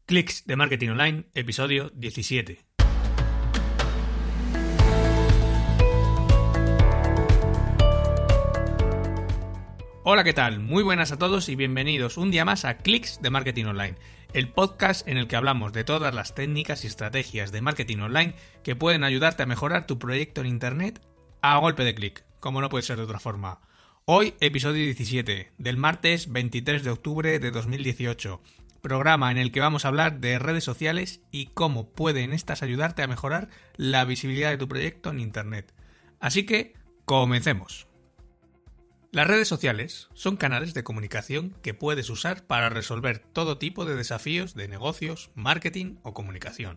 Clics de Marketing Online, episodio 17. Hola, ¿qué tal? Muy buenas a todos y bienvenidos un día más a Clics de Marketing Online, el podcast en el que hablamos de todas las técnicas y estrategias de marketing online que pueden ayudarte a mejorar tu proyecto en Internet a golpe de clic, como no puede ser de otra forma. Hoy, episodio 17, del martes 23 de octubre de 2018, programa en el que vamos a hablar de redes sociales y cómo pueden estas ayudarte a mejorar la visibilidad de tu proyecto en Internet. Así que, comencemos. Las redes sociales son canales de comunicación que puedes usar para resolver todo tipo de desafíos de negocios, marketing o comunicación.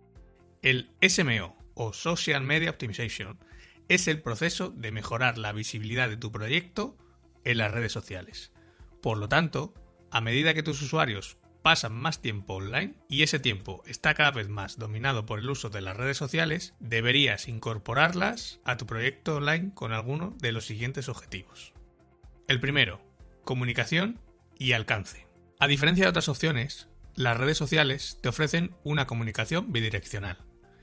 El SMO o Social Media Optimization es el proceso de mejorar la visibilidad de tu proyecto en las redes sociales. Por lo tanto, a medida que tus usuarios pasan más tiempo online y ese tiempo está cada vez más dominado por el uso de las redes sociales, deberías incorporarlas a tu proyecto online con alguno de los siguientes objetivos. El primero, comunicación y alcance. A diferencia de otras opciones, las redes sociales te ofrecen una comunicación bidireccional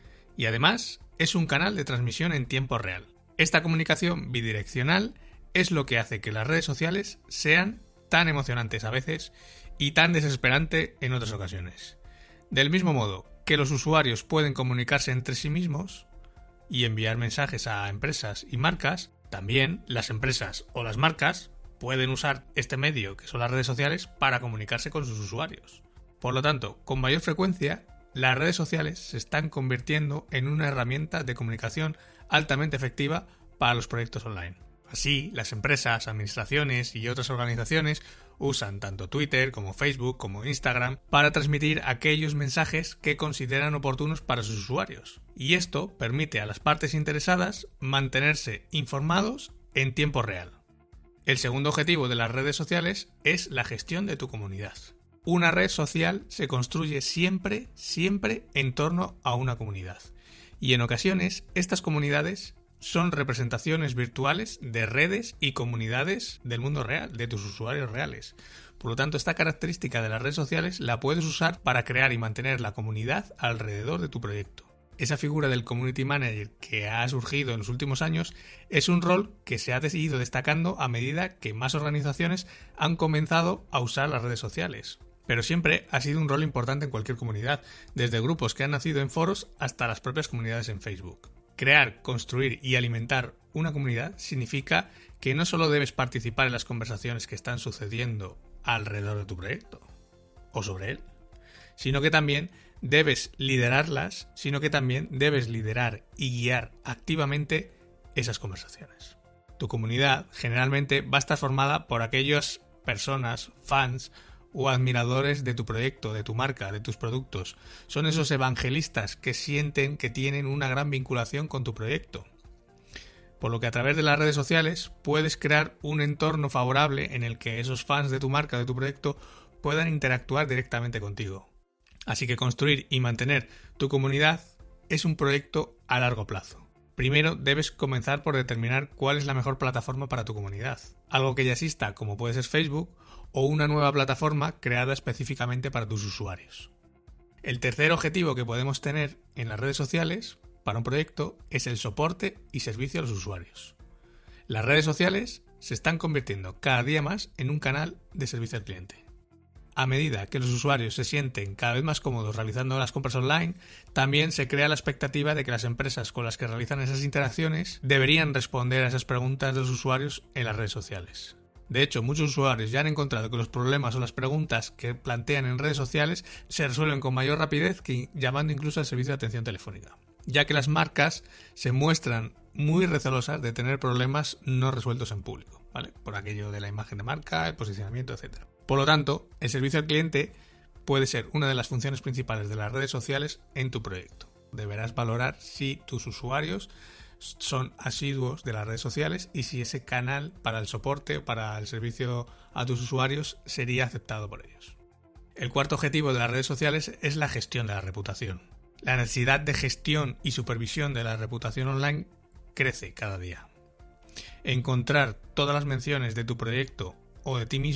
y además es un canal de transmisión en tiempo real. Esta comunicación bidireccional es lo que hace que las redes sociales sean tan emocionantes a veces y tan desesperante en otras ocasiones. Del mismo modo que los usuarios pueden comunicarse entre sí mismos y enviar mensajes a empresas y marcas, también las empresas o las marcas pueden usar este medio, que son las redes sociales, para comunicarse con sus usuarios. Por lo tanto, con mayor frecuencia, las redes sociales se están convirtiendo en una herramienta de comunicación altamente efectiva para los proyectos online. Así, las empresas, administraciones y otras organizaciones usan tanto Twitter como Facebook como Instagram para transmitir aquellos mensajes que consideran oportunos para sus usuarios. Y esto permite a las partes interesadas mantenerse informados en tiempo real. El segundo objetivo de las redes sociales es la gestión de tu comunidad. Una red social se construye siempre en torno a una comunidad. Y en ocasiones, estas comunidades son representaciones virtuales de redes y comunidades del mundo real, de tus usuarios reales. Por lo tanto, esta característica de las redes sociales la puedes usar para crear y mantener la comunidad alrededor de tu proyecto. Esa figura del Community Manager que ha surgido en los últimos años es un rol que se ha ido destacando a medida que más organizaciones han comenzado a usar las redes sociales. Pero siempre ha sido un rol importante en cualquier comunidad, desde grupos que han nacido en foros hasta las propias comunidades en Facebook. Crear, construir y alimentar una comunidad significa que no solo debes participar en las conversaciones que están sucediendo alrededor de tu proyecto o sobre él, sino que también debes liderarlas, debes liderar y guiar activamente esas conversaciones. Tu comunidad generalmente va a estar formada por aquellas personas, fans o admiradores de tu proyecto, de tu marca, de tus productos. Son esos evangelistas que sienten que tienen una gran vinculación con tu proyecto. Por lo que a través de las redes sociales puedes crear un entorno favorable en el que esos fans de tu marca, de tu proyecto, puedan interactuar directamente contigo. Así que construir y mantener tu comunidad es un proyecto a largo plazo. Primero debes comenzar por determinar cuál es la mejor plataforma para tu comunidad. Algo que ya exista, como puede ser Facebook, o una nueva plataforma creada específicamente para tus usuarios. El tercer objetivo que podemos tener en las redes sociales para un proyecto es el soporte y servicio a los usuarios. Las redes sociales se están convirtiendo cada día más en un canal de servicio al cliente. A medida que los usuarios se sienten cada vez más cómodos realizando las compras online, también se crea la expectativa de que las empresas con las que realizan esas interacciones deberían responder a esas preguntas de los usuarios en las redes sociales. De hecho, muchos usuarios ya han encontrado que los problemas o las preguntas que plantean en redes sociales se resuelven con mayor rapidez que llamando incluso al servicio de atención telefónica, ya que las marcas se muestran muy recelosas de tener problemas no resueltos en público, ¿vale? Por aquello de la imagen de marca, el posicionamiento, etc. Por lo tanto, el servicio al cliente puede ser una de las funciones principales de las redes sociales en tu proyecto. Deberás valorar si tus usuarios son asiduos de las redes sociales y si ese canal para el soporte o para el servicio a tus usuarios sería aceptado por ellos. El cuarto objetivo de las redes sociales es la gestión de la reputación. La necesidad de gestión y supervisión de la reputación online crece cada día. Encontrar todas las menciones de tu proyecto o de ti mismo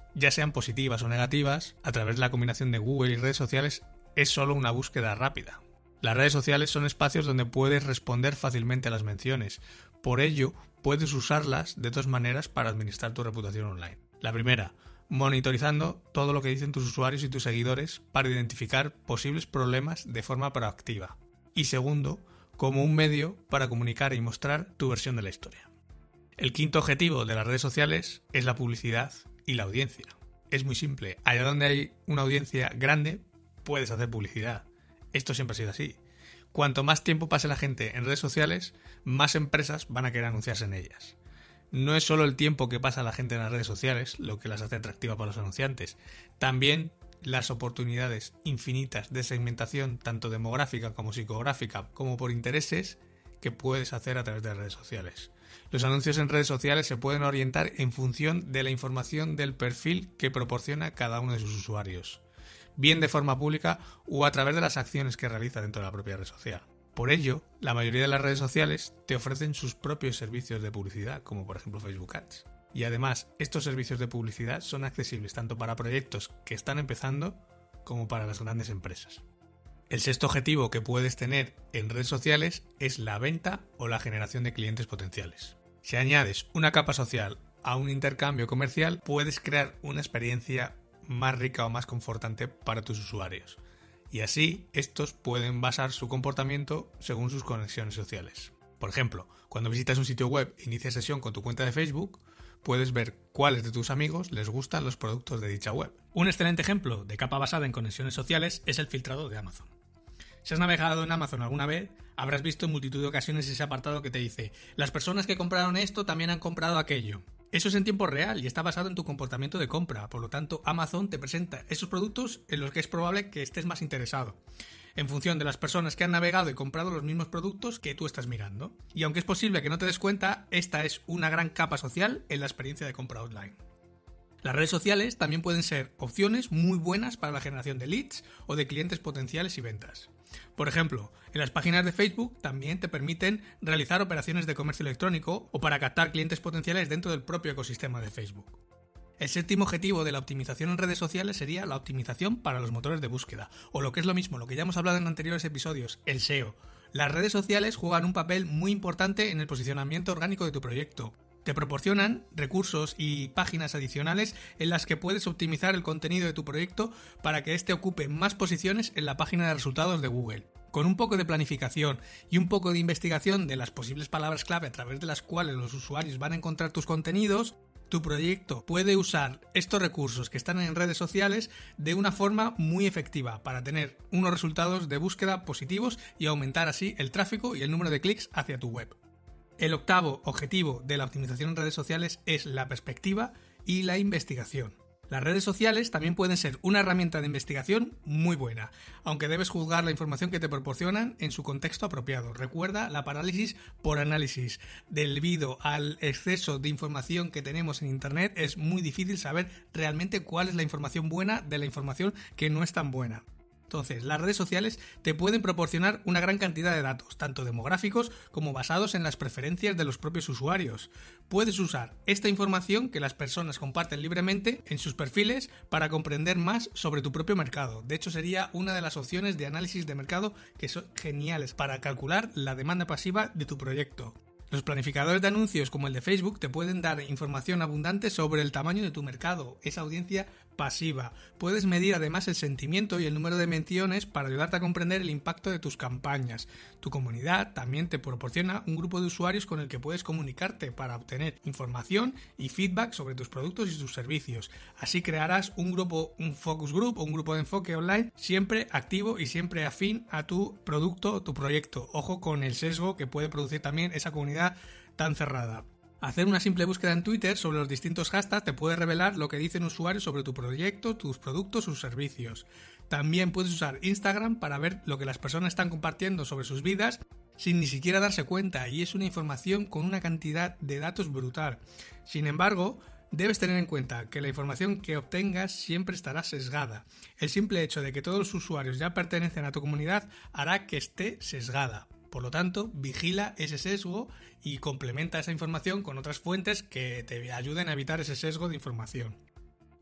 ya sean positivas o negativas, a través de la combinación de Google y redes sociales, es solo una búsqueda rápida. Las redes sociales son espacios donde puedes responder fácilmente a las menciones. Por ello, puedes usarlas de dos maneras para administrar tu reputación online. La primera, monitorizando todo lo que dicen tus usuarios y tus seguidores para identificar posibles problemas de forma proactiva. Y segundo, como un medio para comunicar y mostrar tu versión de la historia. El quinto objetivo de las redes sociales es la publicidad y la audiencia. Es muy simple. Allá donde hay una audiencia grande, puedes hacer publicidad. Esto siempre ha sido así. Cuanto más tiempo pase la gente en redes sociales, más empresas van a querer anunciarse en ellas. No es solo el tiempo que pasa la gente en las redes sociales lo que las hace atractivas para los anunciantes. También las oportunidades infinitas de segmentación, tanto demográfica como psicográfica, como por intereses, que puedes hacer a través de redes sociales. Los anuncios en redes sociales se pueden orientar en función de la información del perfil que proporciona cada uno de sus usuarios, bien de forma pública o a través de las acciones que realiza dentro de la propia red social. Por ello, la mayoría de las redes sociales te ofrecen sus propios servicios de publicidad, como por ejemplo Facebook Ads. Y además, estos servicios de publicidad son accesibles tanto para proyectos que están empezando como para las grandes empresas. El sexto objetivo que puedes tener en redes sociales es la venta o la generación de clientes potenciales. Si añades una capa social a un intercambio comercial, puedes crear una experiencia más rica o más confortante para tus usuarios. Y así, estos pueden basar su comportamiento según sus conexiones sociales. Por ejemplo, cuando visitas un sitio web e inicias sesión con tu cuenta de Facebook, puedes ver cuáles de tus amigos les gustan los productos de dicha web. Un excelente ejemplo de capa basada en conexiones sociales es el filtrado de Amazon. Si has navegado en Amazon alguna vez, habrás visto en multitud de ocasiones ese apartado que te dice: las personas que compraron esto también han comprado aquello. Eso es en tiempo real y está basado en tu comportamiento de compra. Por lo tanto, Amazon te presenta esos productos en los que es probable que estés más interesado, en función de las personas que han navegado y comprado los mismos productos que tú estás mirando. Y aunque es posible que no te des cuenta, esta es una gran capa social en la experiencia de compra online. Las redes sociales también pueden ser opciones muy buenas para la generación de leads o de clientes potenciales y ventas. Por ejemplo, en las páginas de Facebook también te permiten realizar operaciones de comercio electrónico o para captar clientes potenciales dentro del propio ecosistema de Facebook. El séptimo objetivo de la optimización en redes sociales sería la optimización para los motores de búsqueda, o lo que es lo mismo, lo que ya hemos hablado en anteriores episodios, el SEO. Las redes sociales juegan un papel muy importante en el posicionamiento orgánico de tu proyecto. Te proporcionan recursos y páginas adicionales en las que puedes optimizar el contenido de tu proyecto para que éste ocupe más posiciones en la página de resultados de Google. Con un poco de planificación y un poco de investigación de las posibles palabras clave a través de las cuales los usuarios van a encontrar tus contenidos, tu proyecto puede usar estos recursos que están en redes sociales de una forma muy efectiva para tener unos resultados de búsqueda positivos y aumentar así el tráfico y el número de clics hacia tu web. El octavo objetivo de la optimización en redes sociales es la perspectiva y la investigación. Las redes sociales también pueden ser una herramienta de investigación muy buena, aunque debes juzgar la información que te proporcionan en su contexto apropiado. Recuerda la parálisis por análisis. Debido al exceso de información que tenemos en Internet, es muy difícil saber realmente cuál es la información buena de la información que no es tan buena. Entonces, las redes sociales te pueden proporcionar una gran cantidad de datos, tanto demográficos como basados en las preferencias de los propios usuarios. Puedes usar esta información que las personas comparten libremente en sus perfiles para comprender más sobre tu propio mercado. De hecho, sería una de las opciones de análisis de mercado que son geniales para calcular la demanda pasiva de tu proyecto. Los planificadores de anuncios como el de Facebook te pueden dar información abundante sobre el tamaño de tu mercado, esa audiencia pasiva. Puedes medir además el sentimiento y el número de menciones para ayudarte a comprender el impacto de tus campañas. Tu comunidad también te proporciona un grupo de usuarios con el que puedes comunicarte para obtener información y feedback sobre tus productos y tus servicios. Así crearás un grupo, un focus group o un grupo de enfoque online siempre activo y siempre afín a tu producto o tu proyecto. Ojo con el sesgo que puede producir también esa comunidad tan cerrada. Hacer una simple búsqueda en Twitter sobre los distintos hashtags te puede revelar lo que dicen usuarios sobre tu proyecto, tus productos, sus servicios. También puedes usar Instagram para ver lo que las personas están compartiendo sobre sus vidas sin ni siquiera darse cuenta, y es una información con una cantidad de datos brutal. Sin embargo, debes tener en cuenta que la información que obtengas siempre estará sesgada. El simple hecho de que todos los usuarios ya pertenecen a tu comunidad hará que esté sesgada. Por lo tanto, vigila ese sesgo y complementa esa información con otras fuentes que te ayuden a evitar ese sesgo de información.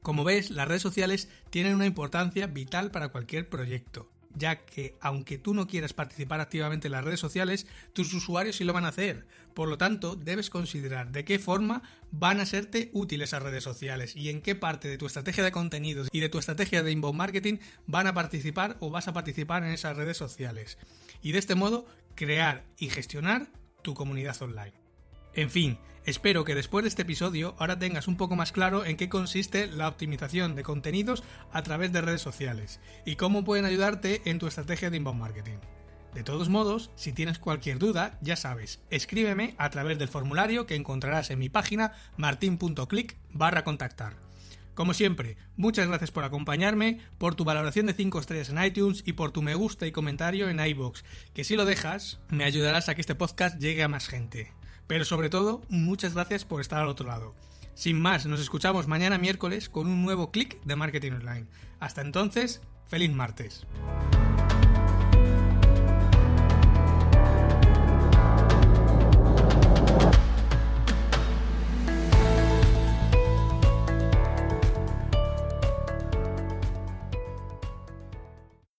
Como ves, las redes sociales tienen una importancia vital para cualquier proyecto, ya que aunque tú no quieras participar activamente en las redes sociales, tus usuarios sí lo van a hacer. Por lo tanto, debes considerar de qué forma van a serte útiles esas redes sociales y en qué parte de tu estrategia de contenidos y de tu estrategia de inbound marketing van a participar o vas a participar en esas redes sociales. Y de este modo, crear y gestionar tu comunidad online. En fin, espero que después de este episodio ahora tengas un poco más claro en qué consiste la optimización de contenidos a través de redes sociales y cómo pueden ayudarte en tu estrategia de inbound marketing. De todos modos, si tienes cualquier duda, ya sabes, escríbeme a través del formulario que encontrarás en mi página martin.click/contactar. Como siempre, muchas gracias por acompañarme, por tu valoración de 5 estrellas en iTunes y por tu me gusta y comentario en iVoox, que si lo dejas, me ayudarás a que este podcast llegue a más gente. Pero sobre todo, muchas gracias por estar al otro lado. Sin más, nos escuchamos mañana miércoles con un nuevo clic de Marketing Online. Hasta entonces, ¡feliz martes!